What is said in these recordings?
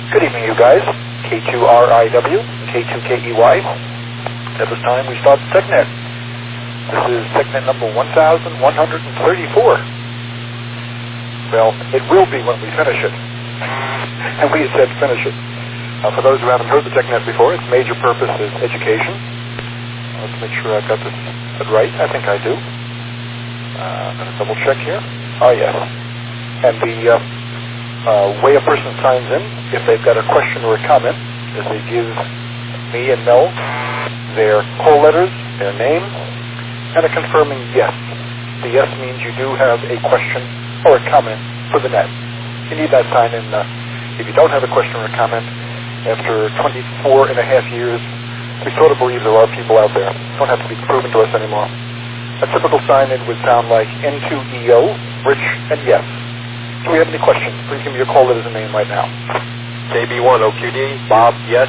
Good evening, you guys. K2RIW, K2KEY. At this time, we start TechNet. This is TechNet number 1134. Well, it will be when we finish it. And we said finish it. For those who haven't heard the TechNet before, its major purpose is education. Let's make sure I've got this right. I think I do. I'm going to double check here. Oh, yes. And the way a person signs in, if they've got a question or a comment, is they give me and Mel their call letters, their name, and a confirming yes. The yes means you do have a question or a comment for the net. You need that sign in. If you don't have a question or a comment, after 24 and a half years, we sort of believe there are people out there. Don't have to be proven to us anymore. A typical sign-in would sound like N2EO, Rich, and yes. Do we have any questions? Please give me your call letters and name right now. KB1OQD, Bob, yes.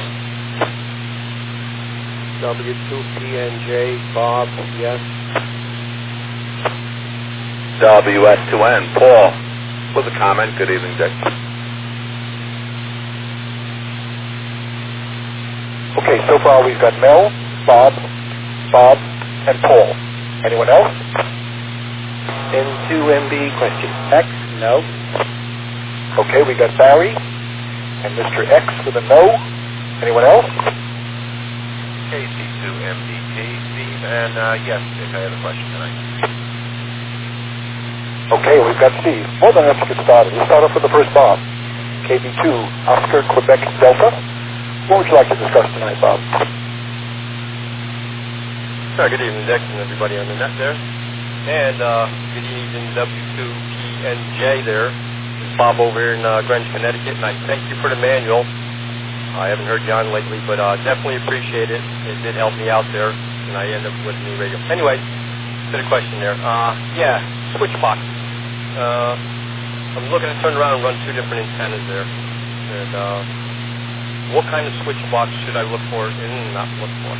W2PNJ, Bob, yes. WS2N, Paul, with a comment. Good evening, Dick. Okay, so far we've got Mel, Bob, and Paul. Anyone else? N2MB, question X, no. Okay, we got Barry and Mr. X with a no. Anyone else? KC2MDT, Steve, and yes, Dick, I have a question tonight. Okay, we've got Steve. Well, then let's get started. We'll start off with the first Bob. KB2, Oscar, Quebec, Delta. What would you like to discuss tonight, Bob? Good evening, Dick, and everybody on the net there. And good evening, W2PNJ there. It's Bob over here in Greenwich, Connecticut, and I thank you for the manual. I haven't heard you on lately, but definitely appreciate it. It did help me out there, and I ended up with a new radio. Anyway, to the question there. Switch box. I'm looking to turn around and run two different antennas there. And what kind of switch box should I look for and not look for?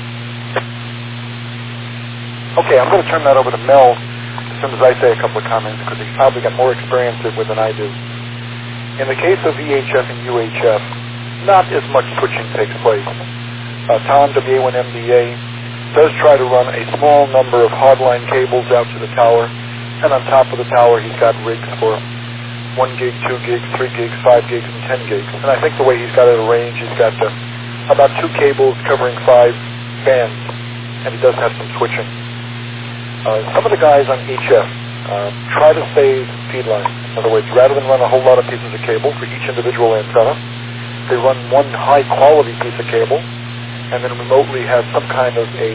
Okay, I'm going to turn that over to Mel as soon as I say a couple of comments, because he's probably got more experience with than I do. In the case of VHF and UHF, not as much switching takes place. Tom, WA1MDA, does try to run a small number of hardline cables out to the tower, and on top of the tower he's got rigs for 1 gig, 2 gigs, 3 gigs, 5 gigs, and 10 gigs. And I think the way he's got it arranged, he's got about 2 cables covering 5 bands, and he does have some switching. Some of the guys on HF try to save feed lines. In other words, rather than run a whole lot of pieces of cable for each individual antenna, they run one high-quality piece of cable and then remotely have some kind of a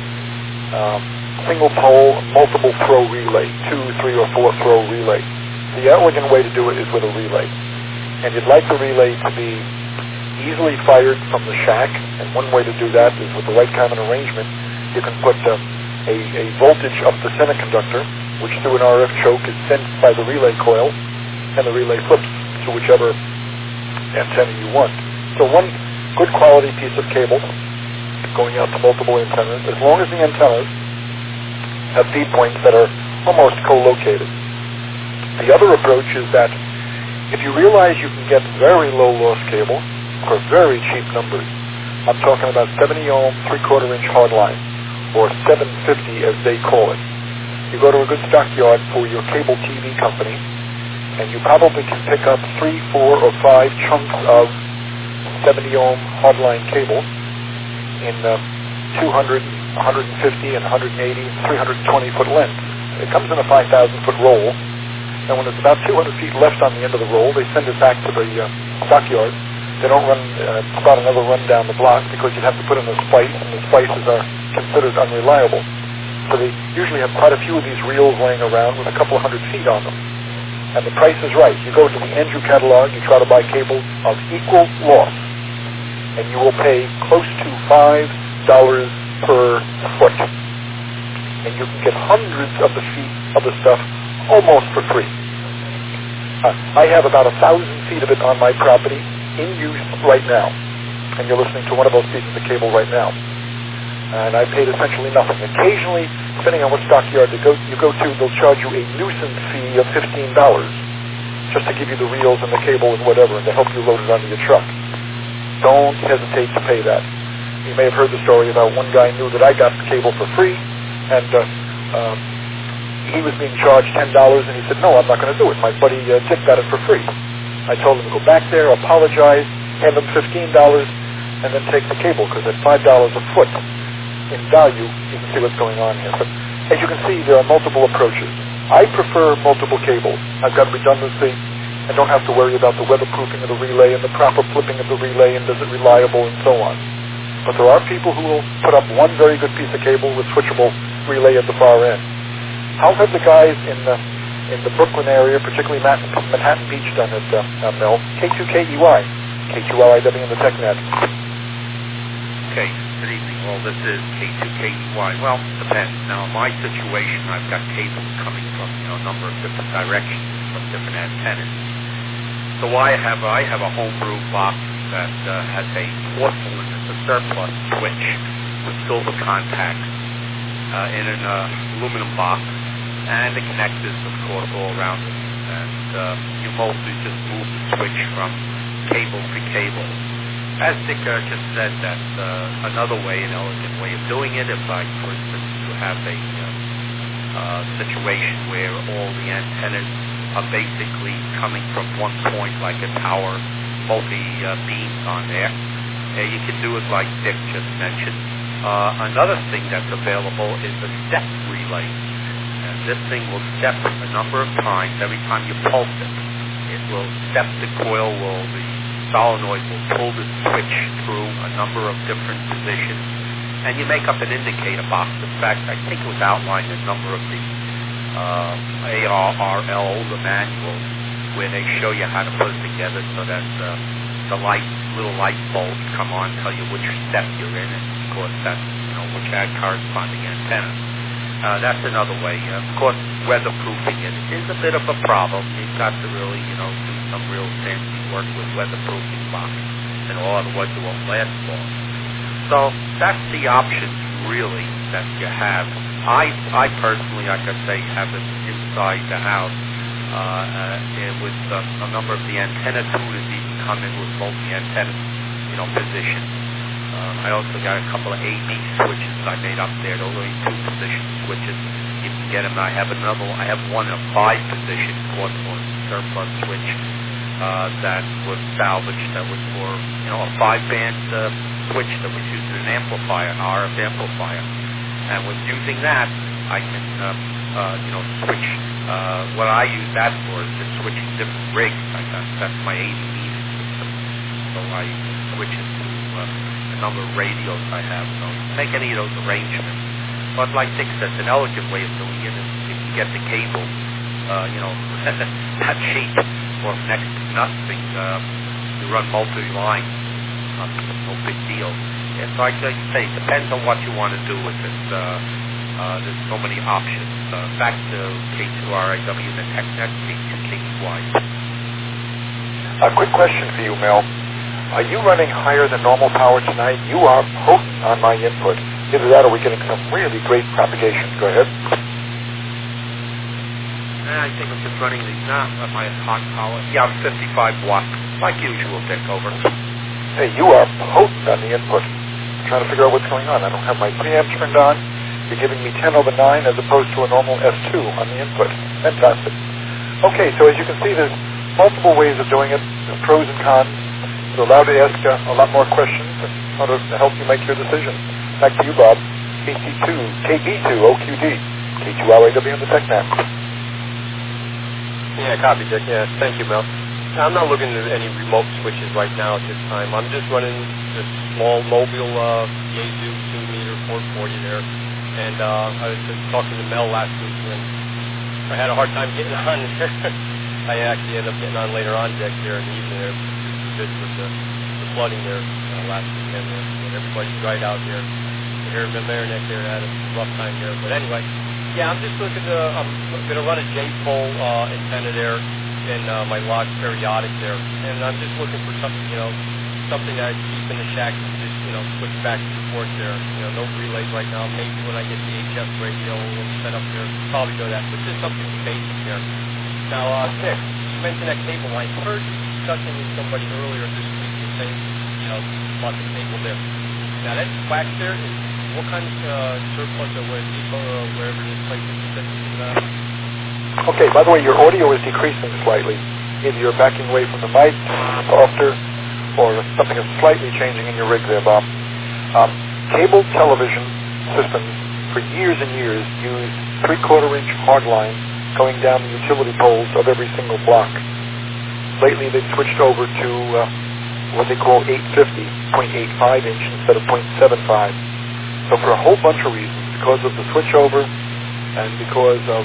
single-pole, multiple-throw relay, 2, 3, or 4-throw relay. The elegant way to do it is with a relay. And you'd like the relay to be easily fired from the shack, and one way to do that is with the right kind of arrangement. You can put a voltage up the semiconductor, which through an RF choke is sent by the relay coil, and the relay flips to whichever antenna you want. So one good quality piece of cable going out to multiple antennas, as long as the antennas have feed points that are almost co-located. The other approach is that if you realize you can get very low loss cable for very cheap numbers, I'm talking about 70 ohm, 3/4 inch hardline, or 750 as they call it. You go to a good stockyard for your cable TV company, and you probably can pick up 3, 4, or 5 chunks of 70 ohm hardline cable in 200, 150, and 180, 320 foot length. It comes in a 5,000 foot roll, and when it's about 200 feet left on the end of the roll, they send it back to the stockyard. They don't start another run down the block, because you'd have to put in a splice, and the splices are considered unreliable. So they usually have quite a few of these reels laying around with a couple of 100 feet on them. And the price is right. You go to the Andrew catalog, you try to buy cables of equal loss, and you will pay close to $5 per foot. And you can get hundreds of the feet of the stuff almost for free. I have about 1,000 feet of it on my property in use right now. And you're listening to one of those pieces of cable right now. And I paid essentially nothing. Occasionally, depending on what stockyard you go to, they'll charge you a nuisance fee of $15 just to give you the reels and the cable and whatever, and to help you load it onto your truck. Don't hesitate to pay that. You may have heard the story about one guy knew that I got the cable for free, and he was being charged $10, and he said, no, I'm not going to do it. My buddy Dick got it for free. I told him to go back there, apologize, hand him $15, and then take the cable, because at $5 a foot in value, you can see what's going on here. But as you can see, there are multiple approaches. I prefer multiple cables. I've got redundancy. I don't have to worry about the weatherproofing of the relay and the proper flipping of the relay and is it reliable and so on. But there are people who will put up one very good piece of cable with switchable relay at the far end. How have the guys in the Brooklyn area, particularly Manhattan Beach, done it, Mel? K2KEY, K2RIW in the TechNet. Okay, good evening. Well, this is K2KEY. Well, depends. Now, in my situation, I've got cables coming from a number of different directions from different antennas. So I have a homebrew box that has a porcelain, it's a surplus switch with silver contacts in an aluminum box, and the connectors, of course, all around it. And you mostly just move the switch from cable to cable. As Dick just said, that's another way, an elegant way of doing it. If I, for instance, you have a situation where all the antennas are basically coming from one point, like a tower, multi-beams on there, you can do it like Dick just mentioned. Another thing that's available is a step relay. And this thing will step a number of times every time you pulse it. It will step the coil, the solenoid will pull the switch through a number of different positions, and you make up an indicator box. In fact, I think it was outlined in a number of the ARRL, the manuals, where they show you how to put it together so that the little light bulbs come on, tell you which step you're in, and of course that's which had corresponding antenna. That's another way. Of course, weatherproofing it is a bit of a problem. You've got to really, do some real fancy work with weatherproofing boxes, and otherwise it won't last long. So that's the options really that you have. I personally, like I say, have it inside the house. With a number of the antenna tuners even come in with multi-antenna, positions. I also got a couple of AB switches I made up there. Those are only 2-position switches. You can get them. I have one in a 5-position porcelain surplus switch that was salvaged. That was for a 5-band switch that was used in an amplifier, an RF amplifier. And with using that, I can switch. What I use that for is just switching different rigs. That's my AV meter system. So I switch it to a number of radios I have. So make any of those arrangements. But like Dick said, an elegant way of doing it is if you get the cable, not cheap or next to nothing. You run multi-line. No big deal. Yeah, so like I say, it depends on what you want to do with it. There's so many options. Back to K2RIW, the TechNet, K2KEY. A quick question for you, Mel. Are you running higher than normal power tonight? You are potent on my input. Either that or we're getting some really great propagation. Go ahead. I think I'm just running my hot power. Yeah, 55 watts. Like usual, Dick, over. Hey, you are potent on the input. I'm trying to figure out what's going on. I don't have my preamp turned on. You're giving me 10/9 as opposed to a normal S2 on the input. Fantastic. Okay, so as you can see, there's multiple ways of doing it. There's pros and cons. You're allowed to ask a lot more questions and how to help you make your decision. Back to you, Bob. KB2, OQD, K2RIW on the TechNet. Yeah, copy, Dick. Yeah, thank you, Mel. I'm not looking at any remote switches right now at this time. I'm just running this small mobile Yaesu 2-meter 440 there. And I was just talking to Mel last week, and I had a hard time getting on. I actually ended up getting on later on, Dick, there in the evening there. Just with the flooding there last weekend there. And everybody dried out here. Here in Mamaroneck there had a rough time there. But anyway, yeah, I'm just looking to, I'm going to run a J-pole antenna there in my log periodic there. And I'm just looking for something, something that I keep in the shack and just, switch back and forth there. No relays right now. Maybe when I get the HF radio, we'll set up there. Probably do that. But just something basic there. Now, Nick, mentioned that cable line. I heard discussing with somebody earlier this week saying, about the cable there. Now that wax there, what kind of surplus or where Depot or wherever this place is? Okay, by the way, your audio is decreasing slightly. Either you're backing away from the mic softer, or something is slightly changing in your rig there, Bob. Cable television systems for years and years used 3/4-inch hardline going down the utility poles of every single block. Lately they've switched over to what they call 850, 0.85-inch instead of 0.75. So for a whole bunch of reasons, because of the switchover and because of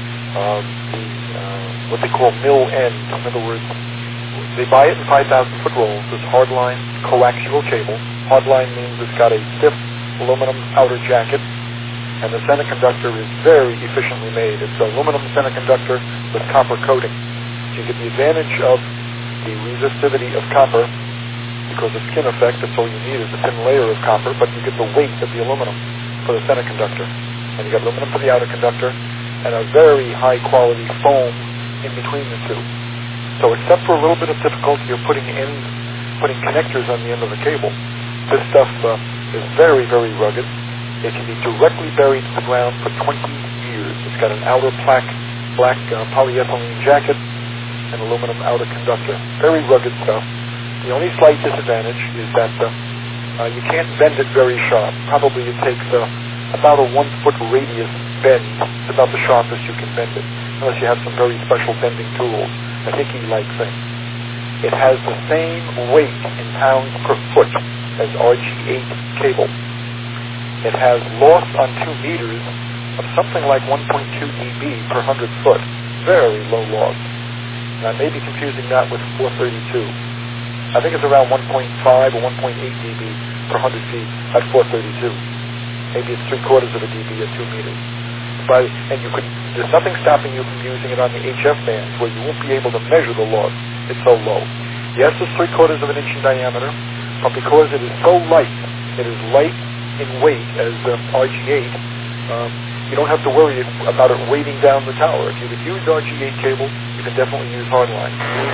what they call mill end, in other words, they buy it in 5,000-foot rolls, this hardline coaxial cable. Hardline means it's got a stiff aluminum outer jacket, and the center conductor is very efficiently made. It's aluminum center conductor with copper coating. So you get the advantage of the resistivity of copper because of skin effect. That's all you need is a thin layer of copper, but you get the weight of the aluminum for the center conductor. And you get aluminum for the outer conductor and a very high-quality foam in between the two. So except for a little bit of difficulty of putting connectors on the end of the cable, this stuff is very, very rugged. It can be directly buried to the ground for 20 years. It's got an outer black polyethylene jacket and aluminum outer conductor. Very rugged stuff. The only slight disadvantage is that you can't bend it very sharp. Probably it takes about a 1-foot radius bend. It's about the sharpest you can bend it, unless you have some very special bending tools, a Hickey-like thing. It has the same weight in pounds per foot as RG8 cable. It has loss on 2 meters of something like 1.2 dB per 100 foot. Very low loss. And I may be confusing that with 432. I think it's around 1.5 or 1.8 dB per 100 feet at 432. Maybe it's 3/4 of a dB at 2 meters. And there's nothing stopping you from using it on the HF bands where you won't be able to measure the loss. It's so low. Yes, it's 3/4 of an inch in diameter, but because it is so light, it is light in weight as RG8, you don't have to worry about it weighting down the tower. If you could use RG8 cable, you can definitely use hardline.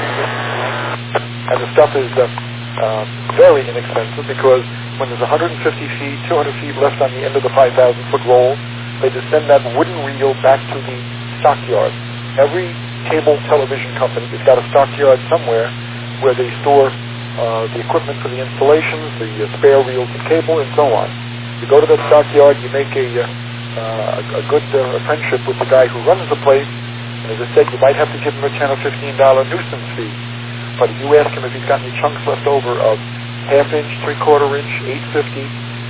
And the stuff is very inexpensive because when there's 150 feet, 200 feet left on the end of the 5,000-foot roll, they just send that wooden reel back to the stockyard. Every cable television company has got a stockyard somewhere where they store the equipment for the installations, the spare reels of cable, and so on. You go to that stockyard, you make a good friendship with the guy who runs the place, and as I said, you might have to give him a $10 or $15 nuisance fee. But if you ask him if he's got any chunks left over of 1/2 inch, 3/4 inch, 850,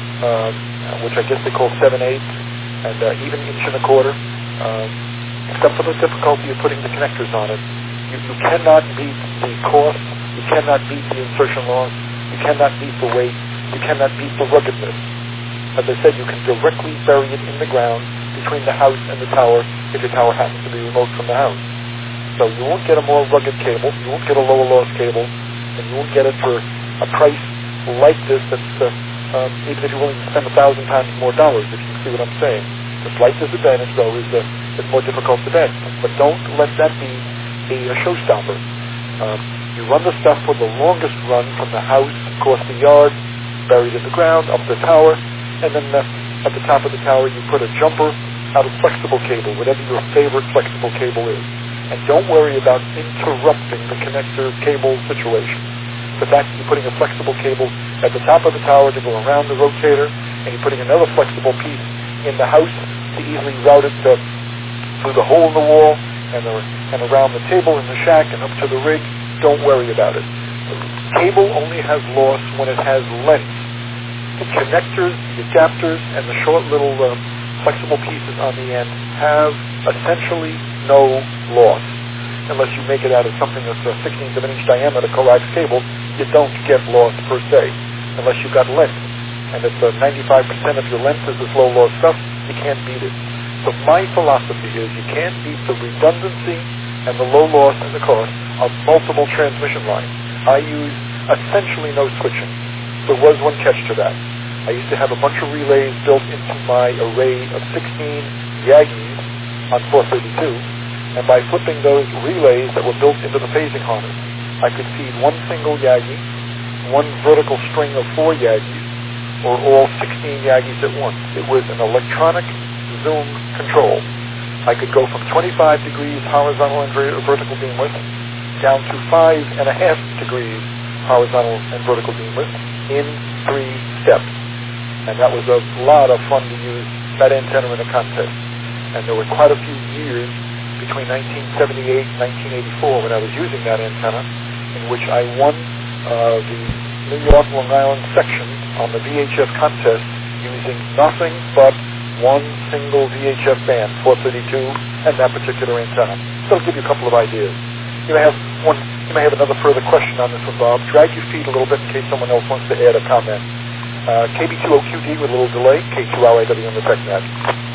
which I guess they call 7/8, and even 1.25 inch, except for the difficulty of putting the connectors on it, you cannot beat the cost, you cannot beat the insertion loss, you cannot beat the weight, you cannot beat the ruggedness. As I said, you can directly bury it in the ground between the house and the tower if your tower happens to be remote from the house. So you won't get a more rugged cable, you won't get a lower loss cable, and you won't get it for a price like this that's, even if you're willing to spend 1,000 times more dollars, if you see what I'm saying. The slight disadvantage, though, is that it's more difficult to bend. But don't let that be a showstopper. You run the stuff for the longest run from the house across the yard, buried in the ground, up the tower, and then at the top of the tower you put a jumper out of flexible cable, whatever your favorite flexible cable is. And don't worry about interrupting the connector cable situation. The fact that you're putting a flexible cable at the top of the tower to go around the rotator, and you're putting another flexible piece in the house to easily route it through the hole in the wall and around the table in the shack and up to the rig, don't worry about it. The cable only has loss when it has length. The connectors, the adapters, and the short little flexible pieces on the end have essentially no loss. Unless you make it out of something that's a 1/16 of an inch diameter coax cable, you don't get loss per se, unless you've got length. And if 95% of your length is this low loss stuff, you can't beat it. So my philosophy is you can't beat the redundancy and the low loss and the cost of multiple transmission lines. I use essentially no switching. There was one catch to that. I used to have a bunch of relays built into my array of 16 Yagis on 432, And by flipping those relays that were built into the phasing harness, I could feed one single Yagi, one vertical string of 4 Yagis, or all 16 Yagis at once. It was an electronic zoom control. I could go from 25 degrees horizontal and vertical beam width down to 5.5 degrees horizontal and vertical beam width in 3 steps. And that was a lot of fun to use that antenna in a contest. And there were quite a few years between 1978 and 1984 when I was using that antenna in which I won the New York, Long Island section on the VHF contest using nothing but one single VHF band, 432, and that particular antenna. So it'll give you a couple of ideas. You may have another further question on this one, Bob. Drag your feet a little bit in case someone else wants to add a comment. KB20QD with a little delay, K2RAW on the TechNet.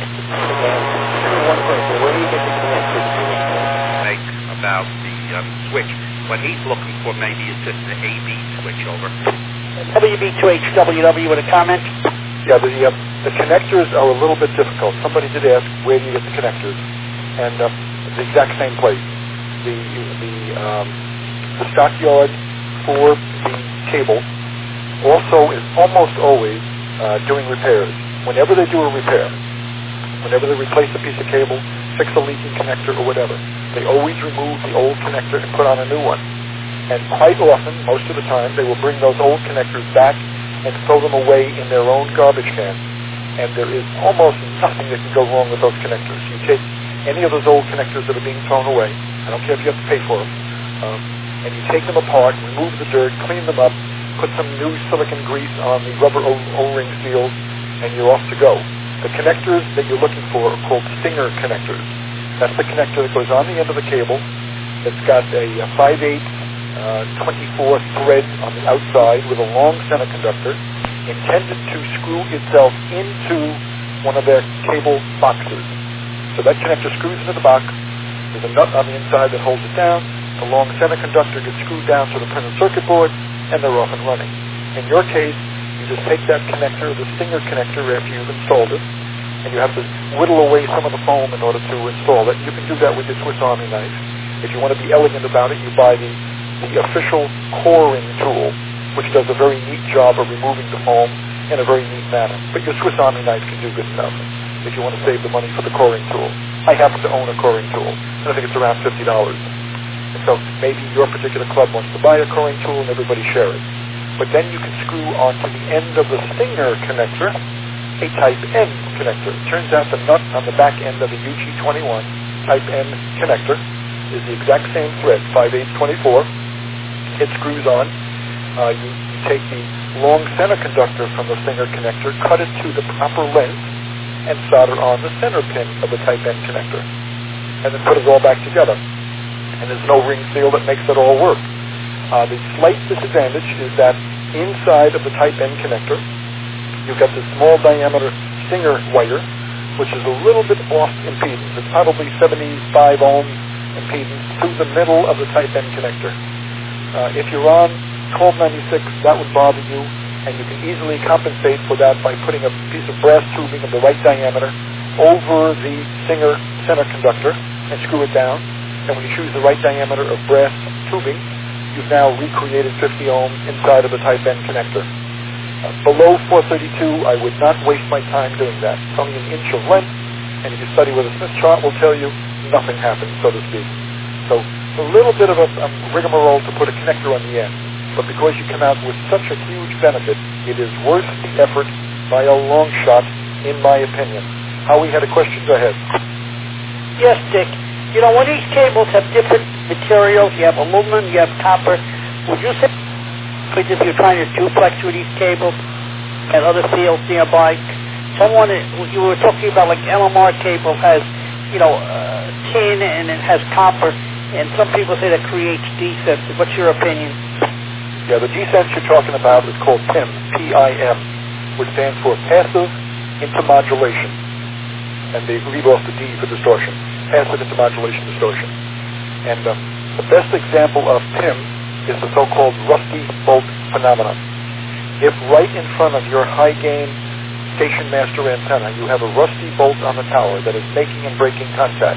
One question. Where do you get the connector Make about the switch. What he's looking for maybe is just an AB switch over. WB2HWW with a comment? Yeah, the connectors are a little bit difficult. Somebody did ask, where do you get the connectors? And the exact same place. The stockyard for the cable also is almost always doing repairs. Whenever they do a repair, whenever they replace a piece of cable, fix a leaking connector or whatever, they always remove the old connector and put on a new one. And quite often, most of the time, they will bring those old connectors back and throw them away in their own garbage can. And there is almost nothing that can go wrong with those connectors. You take any of those old connectors that are being thrown away, I don't care if you have to pay for them, and you take them apart, remove the dirt, clean them up, put some new silicone grease on the rubber O-ring seals, and you're off to go. The connectors that you're looking for are called Stinger connectors. That's the connector that goes on the end of the cable. It's got a 5/8 24 thread on the outside with a long semiconductor intended to screw itself into one of their cable boxes. So that connector screws into the box. There's a nut on the inside that holds it down. The long semiconductor gets screwed down to the printed circuit board, and they're off and running. In your case, you just take that connector, the Stinger connector, after you've installed it, and you have to whittle away some of the foam in order to install it. You can do that with your Swiss Army knife. If you want to be elegant about it, you buy the official coring tool, which does a very neat job of removing the foam in a very neat manner. But your Swiss Army knife can do good enough if you want to save the money for the coring tool. I happen to own a coring tool, and I think it's around $50. And so maybe your particular club wants to buy a coring tool and everybody share it. But then you can screw onto the end of the Stinger connector a Type N connector. It turns out the nut on the back end of the UG21 Type N connector is the exact same thread, 5/8 24. It screws on. You take the long semiconductor from the Stinger connector, cut it to the proper length, and solder on the center pin of the Type N connector. And then put it all back together. And there's no ring seal that makes it all work. The slight disadvantage is that inside of the Type N connector, you've got this small diameter Stinger wire, which is a little bit off impedance. It's probably 75 ohms impedance through the middle of the Type N connector. If you're on 1296, that would bother you, and you can easily compensate for that by putting a piece of brass tubing of the right diameter over the Stinger center conductor and screw it down. And when you choose the right diameter of brass tubing, you've now recreated 50 ohms inside of the Type N connector. Below 432, I would not waste my time doing that. It's only an inch of length, and if you study with a Smith chart, will tell you nothing happens, so to speak. So a little bit of a rigmarole to put a connector on the end, but because you come out with such a huge benefit, it is worth the effort by a long shot, in my opinion. Howie had a question. Go ahead. Yes, Dick. You know, when these cables have different materials, you have aluminum, you have copper, would you say if you're trying to duplex with these cables at other fields nearby, you were talking about like LMR cable has, tin and it has copper, and some people say that creates desense. What's your opinion? Yeah, the desense you're talking about is called PIM, P-I-M, which stands for Passive Intermodulation. And they leave off the D for distortion. Passive intermodulation distortion. And the best example of PIM is the so-called rusty bolt phenomenon. If right in front of your high-gain station master antenna you have a rusty bolt on the tower that is making and breaking contact,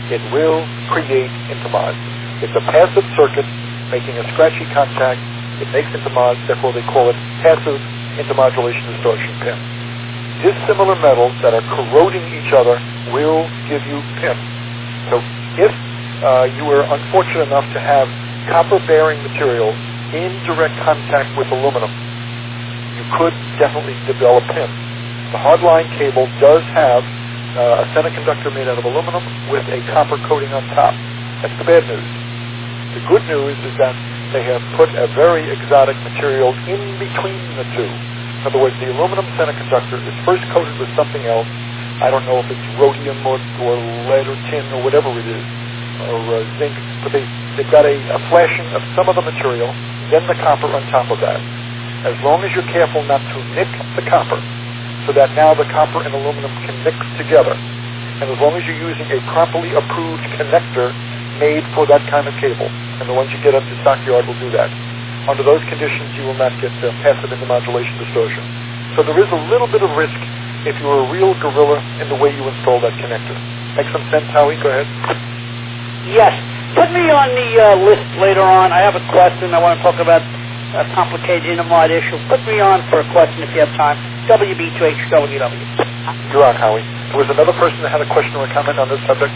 it will create intermods. It's a passive circuit making a scratchy contact. It makes intermods, therefore they call it passive intermodulation distortion PIN. Dissimilar metals that are corroding each other will give you PIN. So if you were unfortunate enough to have copper-bearing material in direct contact with aluminum, you could definitely develop PIN. The hardline cable does have a semiconductor made out of aluminum with a copper coating on top. That's the bad news. The good news is that they have put a very exotic material in between the two. In other words, the aluminum semiconductor is first coated with something else. I don't know if it's rhodium or lead or tin or whatever it is, or zinc, but they've got a flashing of some of the material, then the copper on top of that. As long as you're careful not to nick the copper, so that now the copper and aluminum can mix together. And as long as you're using a properly approved connector made for that kind of cable, and the ones you get at the stockyard will do that. Under those conditions, you will not get passive intermodulation distortion. So there is a little bit of risk if you're a real gorilla in the way you install that connector. Make some sense, Howie? Go ahead. Yes. Put me on the list later on. I have a question. I want to talk about a complicated intermod issue. Put me on for a question if you have time. WB2HWW. You're on, Howie. There was another person that had a question or a comment on this subject.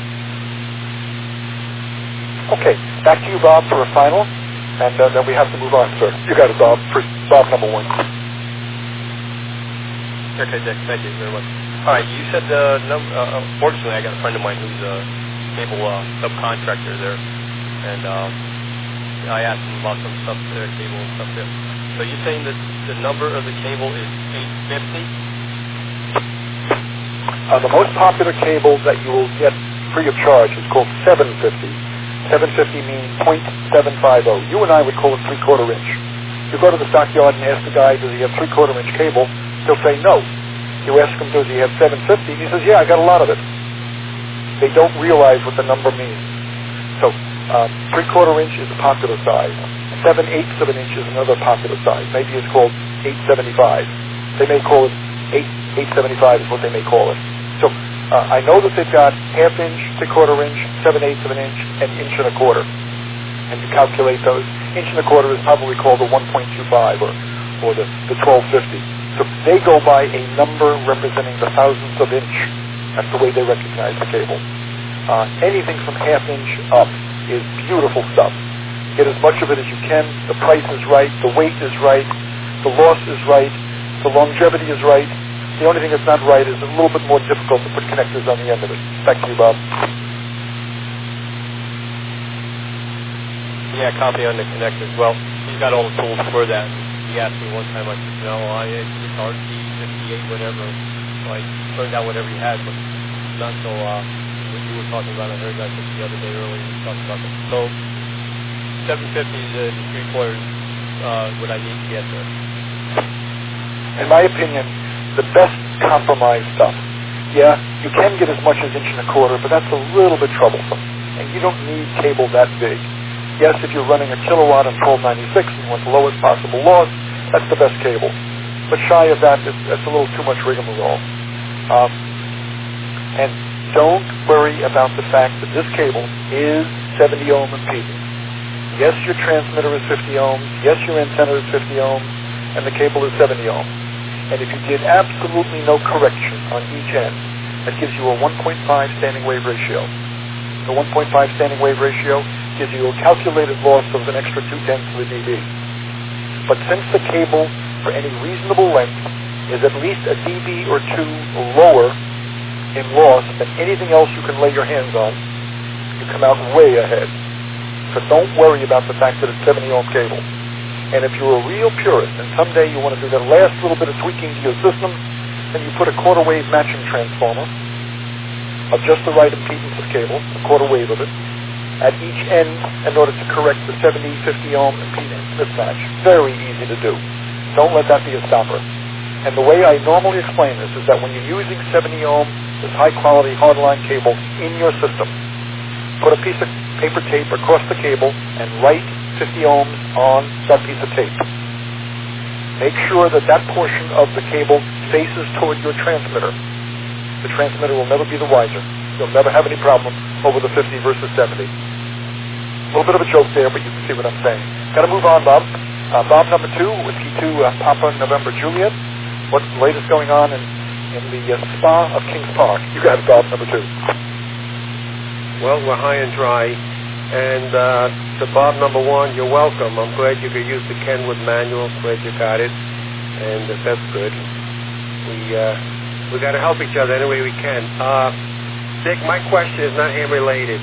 Okay, back to you, Bob, for a final, and then we have to move on, sir. You got it, Bob. First, Bob, number one. Okay, Dick, thank you very much. All right, you said, fortunately, I got a friend of mine who's a cable subcontractor there, and I asked him about some stuff there, cable and stuff there. So you're saying that the number of the cable is 850? The most popular cable that you will get free of charge is called 750. 750 means .750. You and I would call it 3/4 inch. You go to the stockyard and ask the guy, does he have 3/4 inch cable? He'll say no. You ask him, does he have 750? He says, yeah, I got a lot of it. They don't realize what the number means. So 3/4 inch is a popular size. 7/8 of an inch is another popular size. Maybe it's called 875. They may call it 875 is what they may call it. So I know that they've got 1/2 inch, 3/4 inch, 7/8 of an inch, and 1 1/4. And you calculate those. 1 1/4 is probably called the 1.25 or the 1250. So they go by a number representing the thousandths of inch. That's the way they recognize the cable. Anything from 1/2 inch up is beautiful stuff. Get as much of it as you can. The price is right. The weight is right. The loss is right. The longevity is right. The only thing that's not right is a little bit more difficult to put connectors on the end of it. Back to you, Bob. Yeah, copy on the connectors. Well, he's got all the tools for that. He asked me one time, I said, no, it's RT 58, whatever. So I turned out whatever he had, but not so, what you were talking about, I heard that the other day earlier, you were talking about that. So 750 is 3/4, what I need to get there. In my opinion, the best compromise stuff. Yeah, you can get as much as 1 1/4, but that's a little bit troublesome. And you don't need cable that big. Yes, if you're running a kilowatt on 1296 and you want the lowest possible loss, that's the best cable. But shy of that, that's a little too much rigmarole. And don't worry about the fact that this cable is 70 ohm impedance. Yes, your transmitter is 50 ohms. Yes, your antenna is 50 ohms. And the cable is 70 ohms. And if you did absolutely no correction on each end, that gives you a 1.5 standing wave ratio. The 1.5 standing wave ratio gives you a calculated loss of an extra 0.2 of a dB. But since the cable, for any reasonable length, is at least a dB or 2 lower in loss than anything else you can lay your hands on, you come out way ahead. So don't worry about the fact that it's 70 ohm cable. And if you're a real purist and someday you want to do that last little bit of tweaking to your system, then you put a 1/4 wave matching transformer of just the right impedance of cable, a 1/4 wave of it, at each end in order to correct the 70, 50 ohm impedance mismatch. Very easy to do. Don't let that be a stopper. And the way I normally explain this is that when you're using 70 ohm, this high quality hardline cable in your system, put a piece of paper tape across the cable and write 50 ohms on that piece of tape. Make sure that that portion of the cable faces toward your transmitter. The transmitter will never be the wiser. You'll never have any problem over the 50 versus 70. A little bit of a joke there, but you can see what I'm saying. Got to move on, Bob. Bob number 2, Whiskey 2, Papa November Juliet. What's the latest going on in the spa of Kings Park? You got it, Bob number 2. Well, we're high and dry. And to Bob number 1, you're welcome. I'm glad you could use the Kenwood manual. Glad you got it. And that's good. We got to help each other any way we can. Dick, my question is not ham related.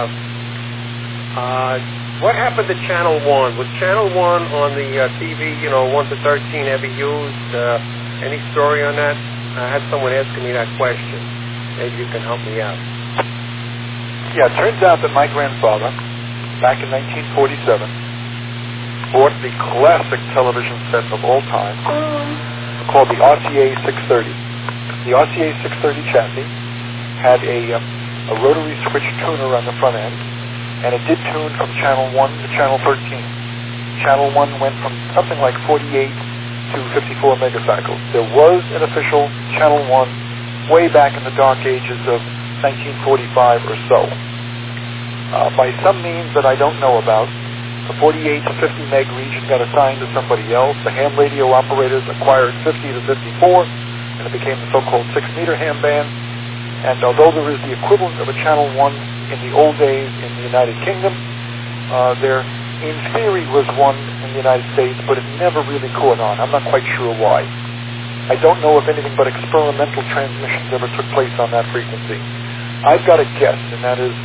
What happened to Channel 1? Was Channel 1 on the TV, 1 to 13 ever used? Any story on that? I had someone asking me that question. Maybe you can help me out. Yeah, it turns out that my grandfather, back in 1947, bought the classic television set of all time called the RCA 630. The RCA 630 chassis had a rotary switch tuner on the front end, and it did tune from Channel 1 to Channel 13. Channel 1 went from something like 48 to 54 megacycles. There was an official Channel 1 way back in the dark ages of 1945 or so. By some means that I don't know about, the 48 to 50 meg region got assigned to somebody else. The ham radio operators acquired 50 to 54, and it became the so-called 6-meter ham band. And although there is the equivalent of a Channel 1 in the old days in the United Kingdom, there, in theory, was one in the United States, but it never really caught on. I'm not quite sure why. I don't know if anything but experimental transmissions ever took place on that frequency. I've got a guess, and that is,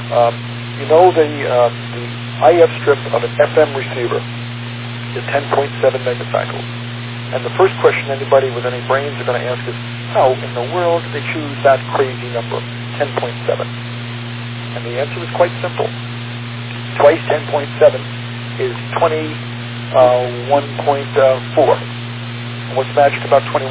the IF strip of an FM receiver is 10.7 megacycles. And the first question anybody with any brains are going to ask is, how in the world did they choose that crazy number, 10.7? And the answer is quite simple. Twice 10.7 is 21.4. And what's magic about 21.4?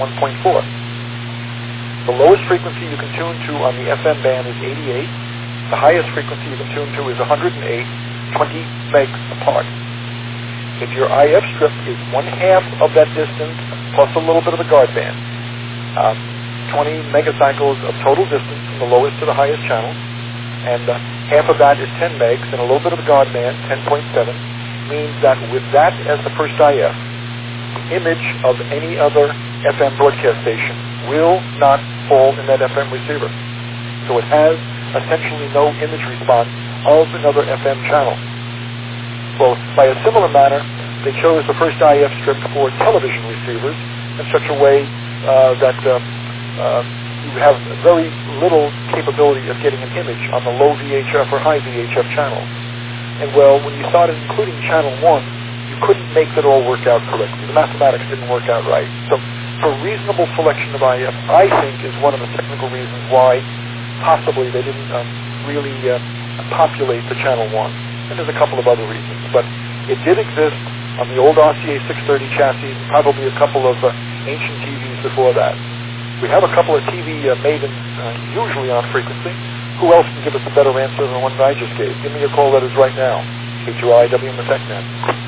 The lowest frequency you can tune to on the FM band is 88. The highest frequency you can tune to is 108, 20 megs apart. If your IF strip is 1/2 of that distance, plus a little bit of a guard band, 20 megacycles of total distance from the lowest to the highest channel, and half of that is 10 megs, and a little bit of a guard band, 10.7, means that with that as the first IF, the image of any other FM broadcast station will not fall in that FM receiver. So it has essentially no image response of another FM channel. Well, by a similar manner, they chose the first IF strip for television receivers in such a way that you have very little capability of getting an image on the low VHF or high VHF channels. And well, when you started including Channel 1, you couldn't make that all work out correctly. The mathematics didn't work out right. So for reasonable selection of IF, I think is one of the technical reasons why possibly they didn't really populate the Channel 1. And there's a couple of other reasons. But it did exist on the old RCA 630 chassis, and probably a couple of ancient TVs before that. We have a couple of TV maidens usually on frequency. Who else can give us a better answer than the one that I just gave? Give me a call that is right now. KQIW in the TechNet.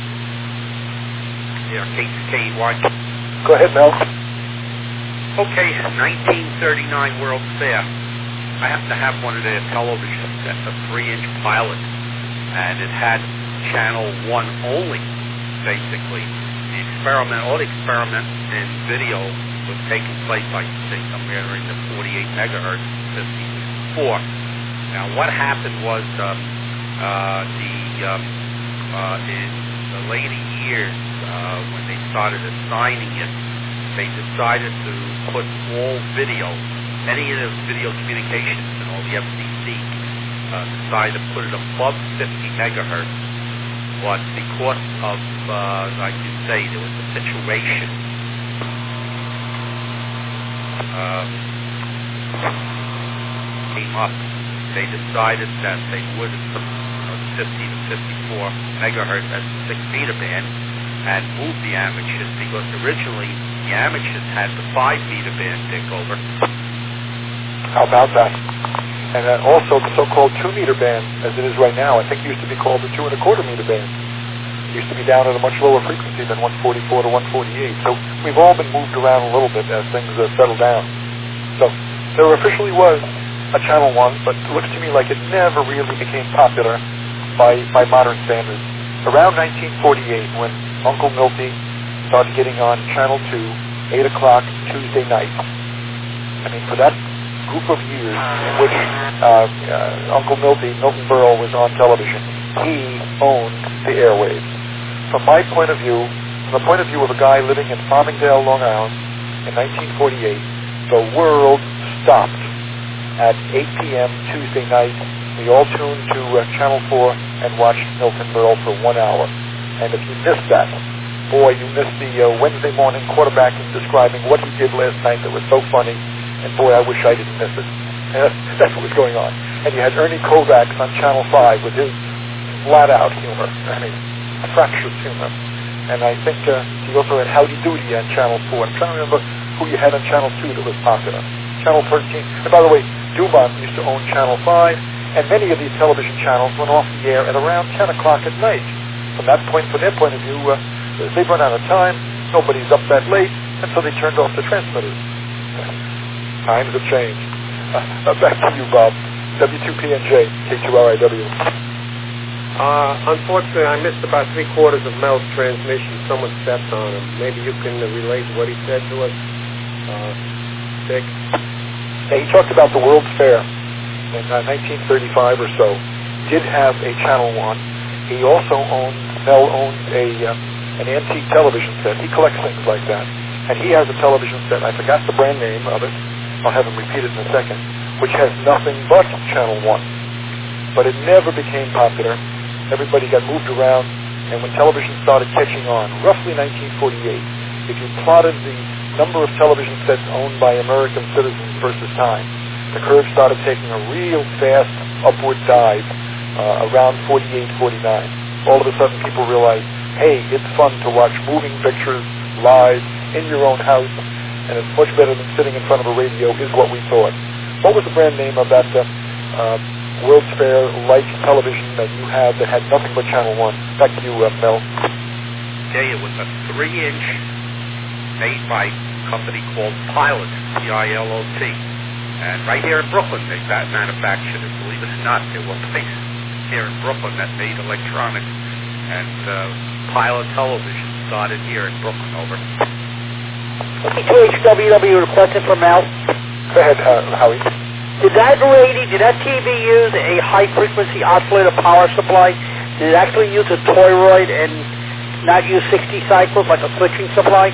Yeah, KQY. Go ahead, Mel. Okay, 1939 World Fair. I happen to have one of their televisions. That's a 3-inch Pilot. And it had Channel 1 only, basically. All the experiment in video was taking place, I think, somewhere in the 48 megahertz, 54. Now, what happened was in the later years, when they started assigning it, they decided to put all video, any of the video communications and all the FCC, decided to put it above 50 megahertz. But because of, like you say, there was a situation came up, they decided that they would 50 to 54 megahertz as the 6-meter band and move the amateurs, because originally the amateurs had the 5-meter band take over. How about that? And also the so-called 2-meter band, as it is right now, I think used to be called the 2 1/4 meter band. It used to be down at a much lower frequency than 144 to 148. So we've all been moved around a little bit as things settle down. So there officially was a Channel 1, but it looks to me like it never really became popular by modern standards. Around 1948, when Uncle Milty started getting on Channel 2, 8 o'clock Tuesday night. I mean, for that group of years in which Uncle Milton Berle was on television, he owned the airwaves. From my point of view, from the point of view of a guy living in Farmingdale, Long Island, in 1948, the world stopped at 8 p.m. Tuesday night. We all tuned to Channel 4 and watched Milton Berle for 1 hour. And if you missed that, boy, you missed the Wednesday morning quarterbacking describing what he did last night that was so funny. And boy, I wish I didn't miss it. That's what was going on. And you had Ernie Kovacs on Channel 5 with his flat-out humor. I mean, fractious humor. And I think he also had Howdy Doody on Channel 4. I'm trying to remember who you had on Channel 2 that was popular. Channel 13. And by the way, Dubon used to own Channel 5, and many of these television channels went off the air at around 10 o'clock at night. From their point of view, they've run out of time, nobody's up that late, and so they turned off the transmitters. Times have changed. Back to you, Bob. W2PNJ, K2RIW. Unfortunately, I missed about 3/4 of Mel's transmission. Someone stepped on him. Maybe you can relate what he said to us, Dick. Yeah, he talked about the World's Fair in 1935 or so. Did have a Channel 1. He also Mel owns an antique television set. He collects things like that. And he has a television set. I forgot the brand name of it. I'll have him repeat it in a second. Which has nothing but Channel 1. But it never became popular. Everybody got moved around. And when television started catching on, roughly 1948, if you plotted the number of television sets owned by American citizens versus time, the curve started taking a real fast upward dive around 48, 49. All of a sudden people realized, hey, it's fun to watch moving pictures live in your own house, and it's much better than sitting in front of a radio, is what we thought. What was the brand name of that World's Fair-like television that you had that had nothing but Channel 1? Back to you, Mel. Okay, it was a 3-inch made by a company called Pilot, P-I-L-O-T. And right here in Brooklyn, they manufactured it. Believe it or not, there were places here in Brooklyn that made electronics. And Pilot Television started here in Brooklyn. Over. K2HWW, a question for Mel. Go ahead, Howie. Did that TV use a high-frequency oscillator power supply? Did it actually use a toroid and not use 60 cycles like a switching supply?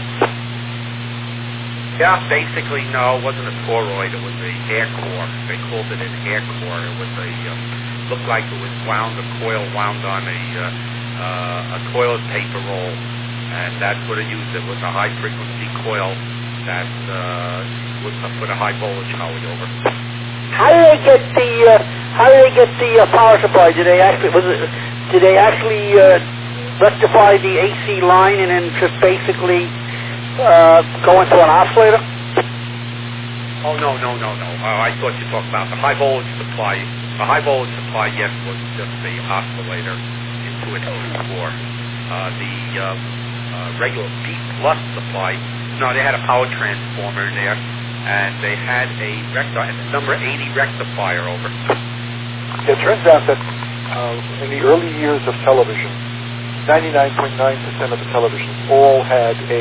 Yeah, basically, no, it wasn't a toroid. It was a air core. They called it an air core. It was looked like it was a coil wound on a toilet paper roll. And that's what it used. It was a high-frequency coil that was put a high voltage Howie over. How did they get the power supply? Did they actually rectify the AC line and then just basically go into an oscillator? Oh, no. I thought you talked about the high voltage supply. The high voltage supply, yes, was just the oscillator into an core. The regular B plus supply, no, they had a power transformer in there, and they had a number 80 rectifier over. It turns out that in the early years of television, 99.9% of the televisions all had a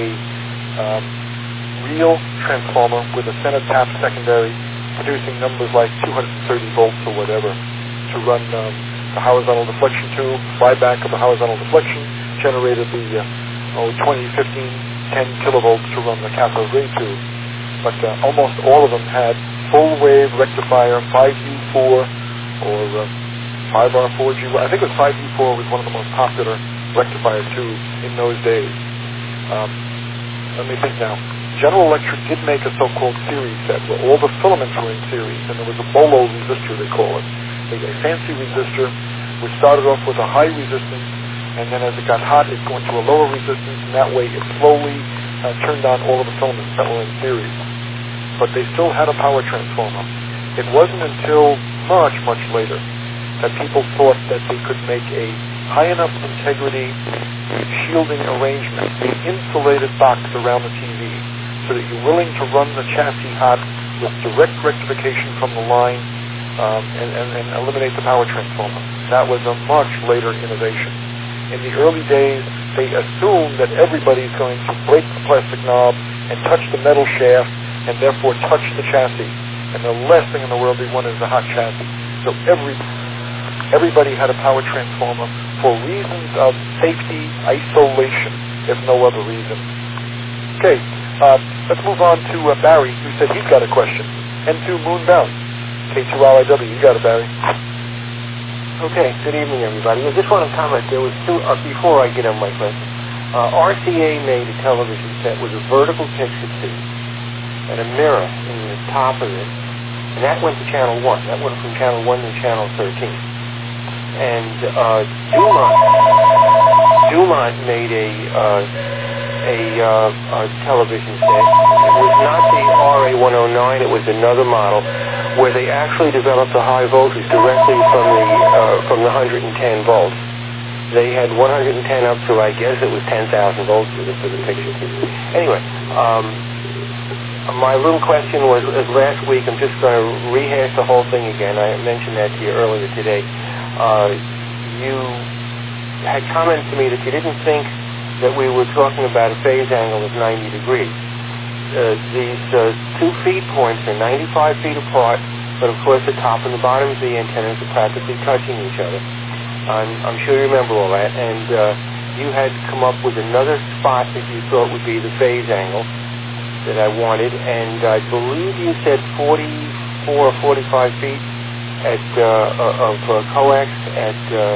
real transformer with a center tap secondary producing numbers like 230 volts or whatever to run the horizontal deflection tube. Flyback of the horizontal deflection generated the 20, 15, 10 kilovolts to run the cathode ray tube. But almost all of them had full wave rectifier 5U4 or 5R4G. I think it was 5U4 was one of the most popular rectifier tubes in those days. Let me think now. General Electric did make a so-called series set where all the filaments were in series, and there was a bolo resistor, they call it. A fancy resistor which started off with a high resistance, and then as it got hot, it went to a lower resistance, and that way it slowly turned on all of the filaments that were in series. But they still had a power transformer. It wasn't until much, much later that people thought that they could make a high enough integrity shielding arrangement, an insulated box around the TV, so that you're willing to run the chassis hot with direct rectification from the line and eliminate the power transformer. That was a much later innovation. In the early days, they assumed that everybody's going to break the plastic knob and touch the metal shaft and therefore touch the chassis. And the last thing in the world they wanted is a hot chassis. So everybody had a power transformer for reasons of safety, isolation, if no other reason. Okay, let's move on to Barry, who said he's got a question. N2 Moonbound, K2RIW, you got it, Barry. Okay, good evening, everybody. I just want to comment. There was two, before I get on my question. RCA made a television set with a vertical picture tube and a mirror in the top of it, and that went to channel 1. That went from channel 1 to channel 13. And Dumont made a television set. It was not the RA109. It was another model where they actually developed the high voltage directly from the 110 volts. They had 110 up to, I guess it was 10,000 volts for the picture. Anyway, my little question was last week. I'm just going to rehash the whole thing again. I mentioned that to you earlier today. You had commented to me that you didn't think that we were talking about a phase angle of 90 degrees. These 2 feed points are 95 feet apart, but of course the top and the bottom of the antennas are practically touching each other. I'm sure you remember all that. And you had come up with another spot that you thought would be the phase angle that I wanted, and I believe you said 44 or 45 feet of coax at,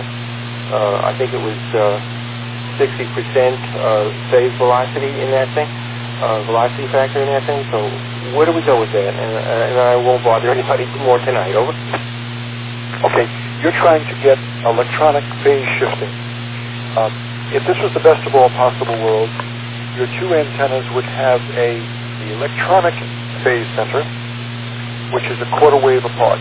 I think it was 60% phase velocity in that thing, velocity factor in that thing. So where do we go with that? And I won't bother anybody more tonight. Over. Okay, you're trying to get electronic phase shifting. If this was the best of all possible worlds, your 2 antennas would have the electronic phase center, which is a quarter wave apart.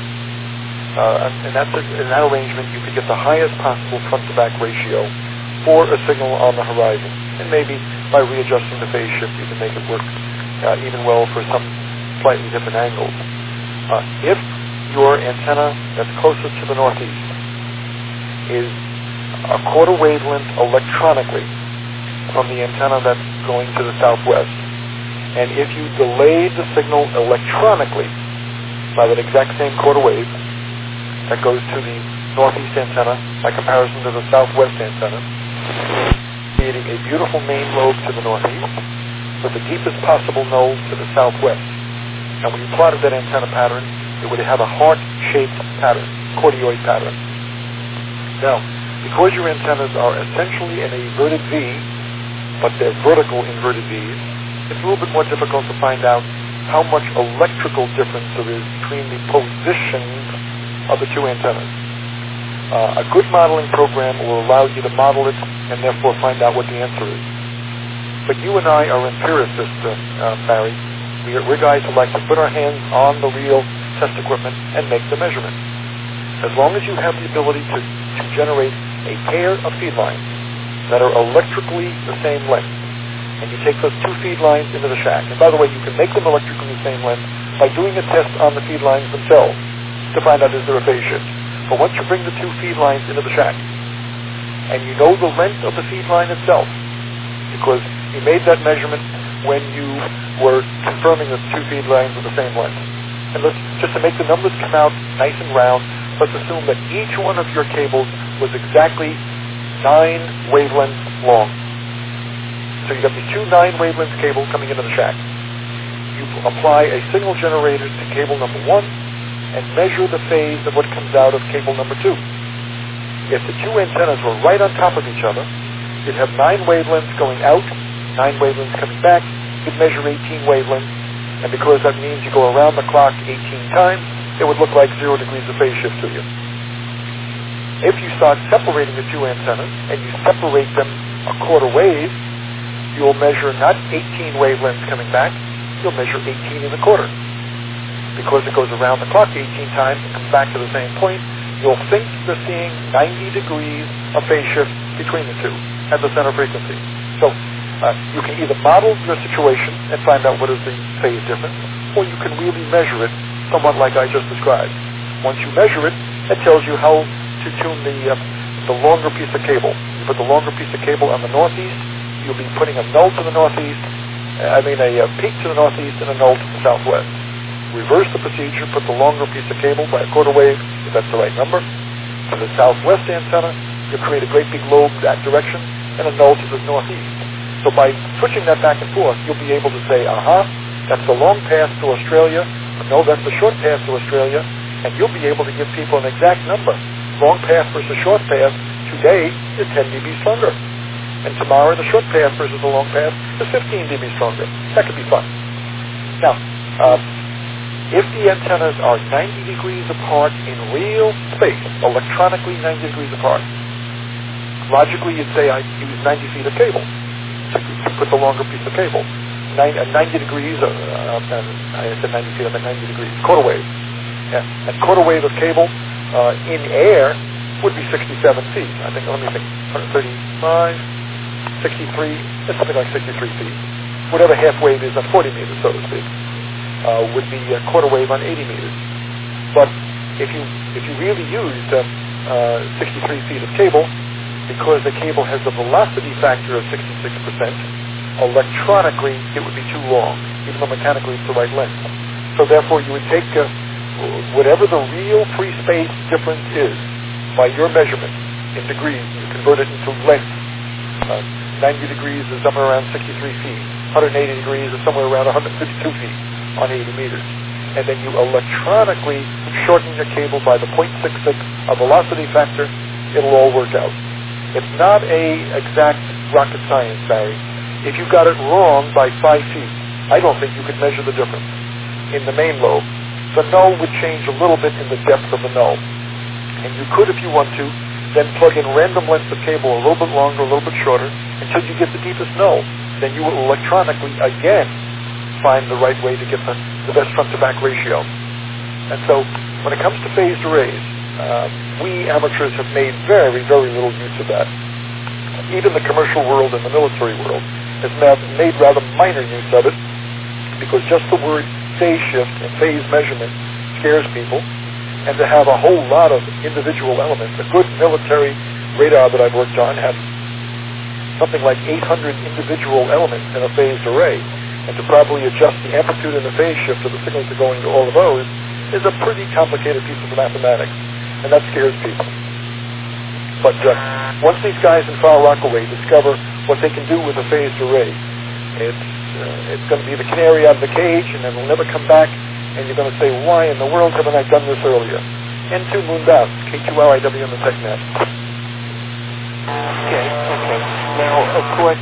And in that arrangement, you could get the highest possible front-to-back ratio for a signal on the horizon. And maybe by readjusting the phase shift, you can make it work even well for some slightly different angles. If your antenna that's closest to the northeast is a quarter wavelength electronically from the antenna that's going to the southwest, and if you delayed the signal electronically by that exact same quarter wave that goes to the northeast antenna by comparison to the southwest antenna, creating a beautiful main lobe to the northeast with the deepest possible node to the southwest. And when you plotted that antenna pattern, it would have a heart-shaped pattern, cordioid pattern. Now, because your antennas are essentially an inverted V, but they're vertical inverted Vs, it's a little bit more difficult to find out how much electrical difference there is between the positions of the 2 antennas. A good modeling program will allow you to model it and therefore find out what the answer is. But you and I are empiricists, Barry. We're guys who like to put our hands on the real test equipment and make the measurement. As long as you have the ability to generate a pair of feed lines that are electrically the same length, and you take those 2 feed lines into the shack. And by the way, you can make them electrically the same length by doing a test on the feed lines themselves to find out is there a phase shift. But once you bring the 2 feed lines into the shack, and you know the length of the feed line itself, because you made that measurement when you were confirming the 2 feed lines are the same length. And let's, just to make the numbers come out nice and round, let's assume that each one of your cables was exactly 9 wavelengths long. So you got the 2 9-wavelength cables coming into the shack. You apply a signal generator to cable number 1 and measure the phase of what comes out of cable number 2. If the 2 antennas were right on top of each other, you'd have 9 wavelengths going out, 9 wavelengths coming back. You'd measure 18 wavelengths, and because that means you go around the clock 18 times, it would look like 0 degrees of phase shift to you. If you start separating the 2 antennas and you separate them a quarter wave, you'll measure not 18 wavelengths coming back, you'll measure 18 and a quarter. Because it goes around the clock 18 times and comes back to the same point, you'll think you're seeing 90 degrees of phase shift between the 2 at the center frequency. So you can either model your situation and find out what is the phase difference, or you can really measure it somewhat like I just described. Once you measure it, it tells you how to tune the longer piece of cable. You put the longer piece of cable on the northeast, you'll be putting a null to the northeast, a peak to the northeast and a null to the southwest. Reverse the procedure, put the longer piece of cable by a quarter wave, if that's the right number, to the southwest antenna. You'll create a great big lobe that direction and a null to the northeast. So by switching that back and forth, you'll be able to say, that's the long path to Australia, or no, that's the short path to Australia, and you'll be able to give people an exact number. Long path versus short path today is 10 dB stronger. And tomorrow the short path versus the long path is 15 dB stronger. That could be fun. Now, if the antennas are 90 degrees apart in real space, electronically 90 degrees apart, logically you'd say I use 90 feet of cable to put the longer piece of cable. 90 degrees, I said 90 feet, I meant 90 degrees, quarter wave. Yeah. And quarter wave of cable in air would be 67 feet. I think, let me think, 135, 63, it's something like 63 feet. Whatever half wave is on 40 meters, so to speak, would be a quarter wave on 80 meters. But if you really used 63 feet of cable, because the cable has a velocity factor of 66%, electronically it would be too long, even though mechanically it's the right length. So therefore you would take whatever the real free space difference is by your measurement in degrees, you convert it into length. 90 degrees is somewhere around 63 feet. 180 degrees is somewhere around 152 feet on 80 meters. And then you electronically shorten your cable by the 0.66, a velocity factor, it'll all work out. It's not a exact rocket science, Barry. If you got it wrong by 5 feet, I don't think you could measure the difference in the main lobe. The null would change a little bit in the depth of the null. And you could, if you want to, then plug in random lengths of cable a little bit longer, a little bit shorter, until you get the deepest null. Then you will electronically, again, find the right way to get the best front-to-back ratio. And so, when it comes to phased arrays, we amateurs have made very, very little use of that. Even the commercial world and the military world has made rather minor use of it, because just the word phase shift and phase measurement scares people. And to have a whole lot of individual elements, a good military radar that I've worked on had something like 800 individual elements in a phased array, and to properly adjust the amplitude and the phase shift of the signals that go into all of those is a pretty complicated piece of mathematics, and that scares people. But once these guys in Far Rockaway discover what they can do with a phased array, it's going to be the canary out of the cage, and then it'll never come back, and you're going to say, why in the world haven't I done this earlier? N2 Moonbound, K2LIW on the TechNet. Okay. Now, of course,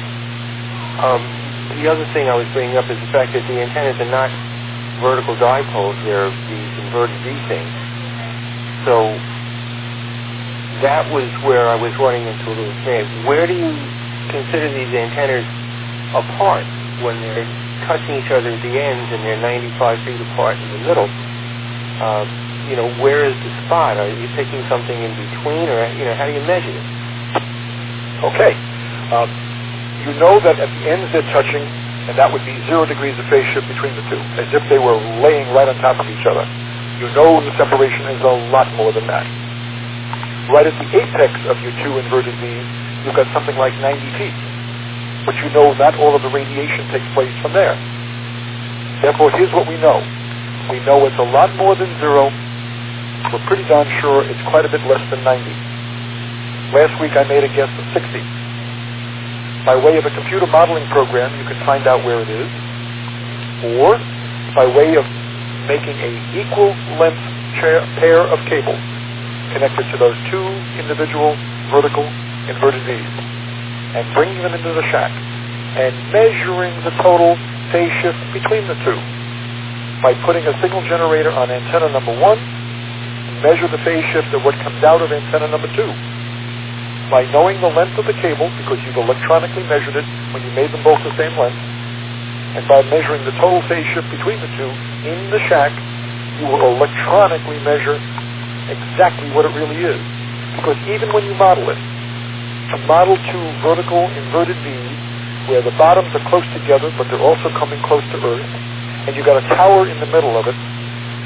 the other thing I was bringing up is the fact that the antennas are not vertical dipoles, they're these inverted V things. So that was where I was running into a little snag. Where do you consider these antennas apart when they're touching each other at the ends and they're 95 feet apart in the middle? Where is the spot? Are you picking something in between, or how do you measure it? Okay. You know that at the ends they're touching, and that would be 0 degrees of phase shift between the two, as if they were laying right on top of each other. You know the separation is a lot more than that. Right at the apex of your two inverted V's, you've got something like 90 feet. But you know not all of the radiation takes place from there. Therefore, here's what we know. We know it's a lot more than 0. We're pretty darn sure it's quite a bit less than 90. Last week I made a guess of 60. By way of a computer modeling program, you can find out where it is. Or by way of making an equal length pair of cables connected to those two individual vertical inverted V's, and bringing them into the shack and measuring the total phase shift between the two by putting a signal generator on antenna number 1, measure the phase shift of what comes out of antenna number 2. By knowing the length of the cable, because you've electronically measured it when you made them both the same length, and by measuring the total phase shift between the two in the shack, you will electronically measure exactly what it really is. Because even when you model it, to model two vertical inverted V's where the bottoms are close together but they're also coming close to Earth, and you've got a tower in the middle of it,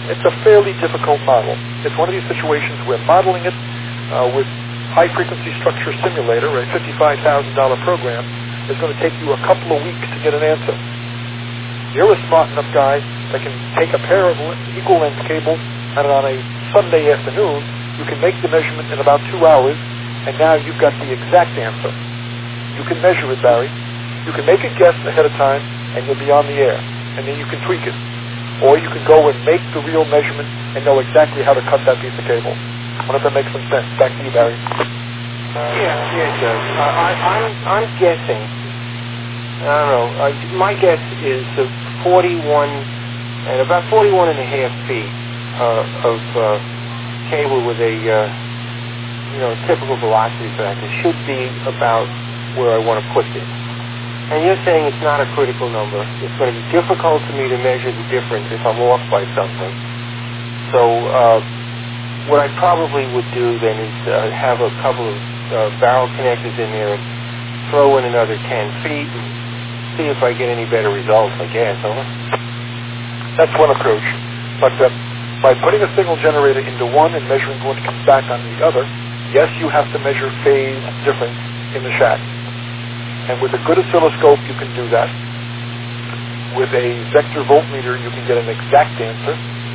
it's a fairly difficult model. It's one of these situations where modeling it with high-frequency structure simulator, a $55,000 program, is going to take you a couple of weeks to get an answer. You're a smart enough guy that can take a pair of equal-length cables, and on a Sunday afternoon, you can make the measurement in about 2 hours, and now you've got the exact answer. You can measure it, Barry. You can make a guess ahead of time, and you'll be on the air, and then you can tweak it. Or you can go and make the real measurement and know exactly how to cut that piece of cable. I wonder if that makes some sense. Back to you, Barry. Yeah, it does. I'm guessing. I don't know. My guess is about 41 and a half feet of cable with a typical velocity factor should be about where I want to put this. And you're saying it's not a critical number. It's going to be difficult for me to measure the difference if I'm off by something. So what I probably would do then is have a couple of barrel connectors in there and throw in another 10 feet and see if I get any better results, I guess. That's one approach. But by putting a signal generator into one and measuring what comes back on the other, yes, you have to measure phase difference in the shack. And with a good oscilloscope, you can do that. With a vector voltmeter, you can get an exact answer.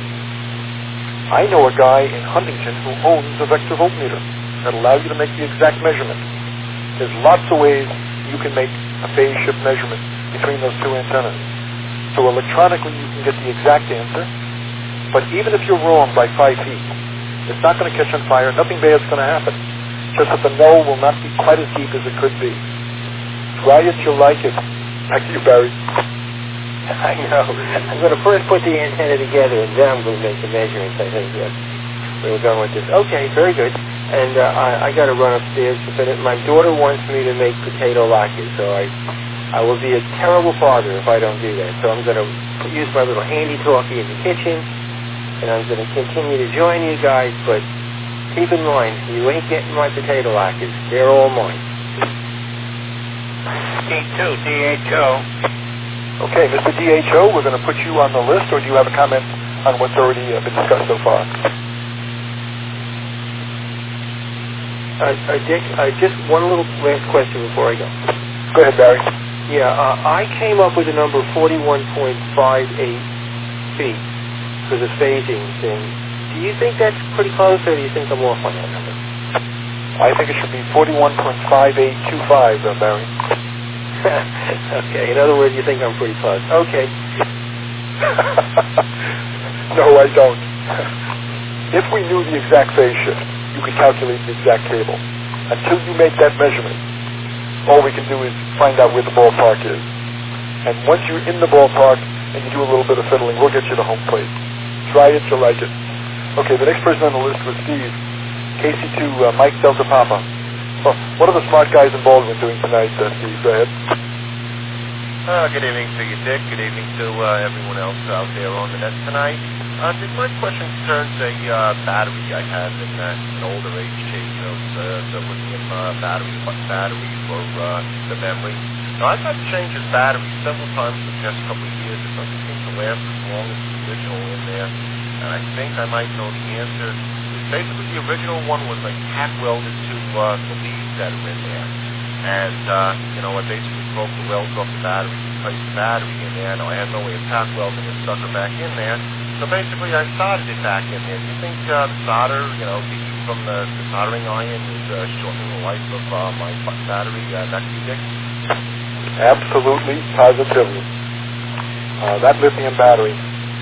I know a guy in Huntington who owns a vector voltmeter that allows you to make the exact measurement. There's lots of ways you can make a phase shift measurement between those two antennas. So electronically, you can get the exact answer. But even if you're wrong by 5 feet, it's not going to catch on fire. Nothing bad's going to happen. Just that the null will not be quite as deep as it could be. Try it, you'll like it. Back to you, Barry. I know. I'm going to first put the antenna together, and then I'm going to make the measurements. I think that's where we're going with this. Okay, very good. And I got to run upstairs to finish. My daughter wants me to make potato latkes, so I will be a terrible father if I don't do that. So I'm going to use my little handy-talkie in the kitchen, and I'm going to continue to join you guys, but keep in mind, you ain't getting my potato latkes. They're all mine. D2, Okay, Mr. DHO, we're going to put you on the list, or do you have a comment on what's already been discussed so far? Dick, just one little last question before I go. Go ahead, Barry. Yeah, I came up with the number 41.58 feet for the phasing thing. Do you think that's pretty close, or do you think I'm off on that number? I think it should be 41.5825, Barry. Okay, in other words, you think I'm pretty close. Okay. No, I don't. If we knew the exact phase shift, you could calculate the exact cable. Until you make that measurement, all we can do is find out where the ballpark is. And once you're in the ballpark and you do a little bit of fiddling, we'll get you to home plate. Try it, you'll like it. Okay, the next person on the list was Steve. KC2, Mike Delta Papa. Well, what are the smart guys in Baldwin doing tonight, Steve? Go ahead. Good evening to you, Dick. Good evening to everyone else out there on the net tonight. My question concerns a battery I have in an older age change of the lithium battery for the memory. Now, I've had to change this battery several times in the past couple of years. It doesn't seem to last as long as the original in there, and I think I might know the answer. Basically, the original one was like tack welded to the leads that are in there. And, I basically broke the welds off the battery, replaced the battery in there. Now, I had no way of tack welding the sucker back in there. So basically, I soldered it back in there. Do you think the solder, the heat from the soldering iron is shortening the life of my battery? Back to you, Dick? Absolutely, positively. That lithium battery,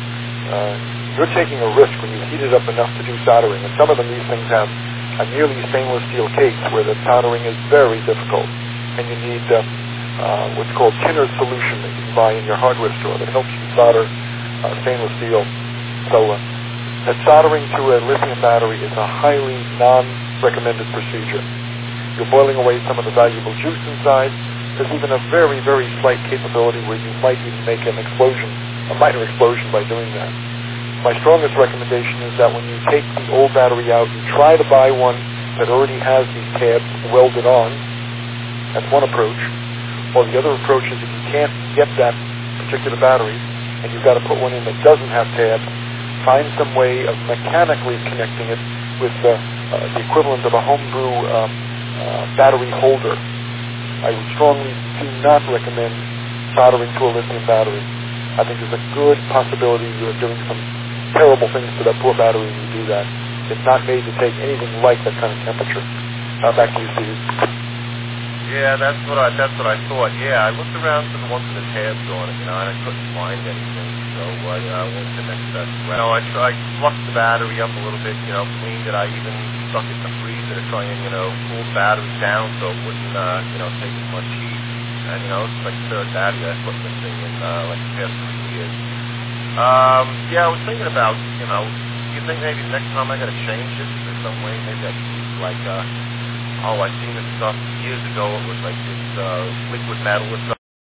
you're taking a risk when you heat it up enough to do soldering. And some of them, these things have a nearly stainless steel case where the soldering is very difficult. And you need what's called Tinner solution that you can buy in your hardware store that helps you solder stainless steel. So that soldering to a lithium battery is a highly non-recommended procedure. You're boiling away some of the valuable juice inside. There's even a very, very slight capability where you might even make an explosion, a minor explosion by doing that. My strongest recommendation is that when you take the old battery out, you try to buy one that already has these tabs welded on. That's one approach. Or the other approach is if you can't get that particular battery and you've got to put one in that doesn't have tabs, find some way of mechanically connecting it with the equivalent of a homebrew battery holder. I would strongly do not recommend soldering to a lithium battery. I think there's a good possibility you're doing some terrible things to that poor battery when you do that. It's not made to take anything like that kind of temperature. Back to you, Steve. Yeah, that's what I thought. Yeah, I looked around for the ones with the tabs on it, and I couldn't find anything. So I went to the next best way. I fluffed the battery up a little bit, cleaned it. I even stuck it in the freezer to try and, cool the battery down so it wouldn't, take as much heat. And, it's like the third battery I put this thing in, like the past 3 years. Yeah, I was thinking about, do you think maybe the next time I got to change it? Is there some way maybe I could use like, I seen this stuff years ago. It was like this liquid metal or something.